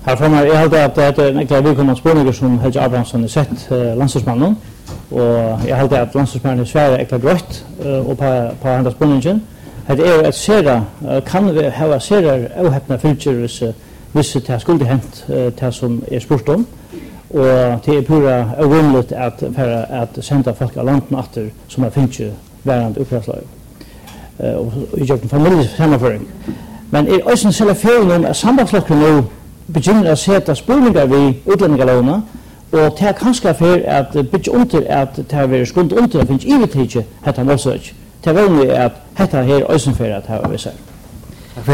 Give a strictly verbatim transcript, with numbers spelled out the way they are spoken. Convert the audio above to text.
Her får man, jeg halte at det er en ekkert velkommen spørninger som Helge Abrahamsson har sett uh, landslagsmannen, og jeg halte at landslagsmannen er svære ekkert grøtt uh, og på, på andre spørningen. Det er jo et sere, uh, kan vi ha sere avheppende fylkjer hvis, uh, hvis det er skuldig hent uh, det som er spurt om, og det er pura urimligt at, at sende folk av landen atter som er fylkjer hverandre opprettslag. Uh, og i gjør en familiesammenføring. Men er også en selv feil om at sambandslokker nå begynner å sette spurninger ved utlendingelovene, og det er kanskje for at bygge under at det har vært skund under at det finnes ivetidje hette målsøk. Det er vanlig at hette her også for at det har vært seg.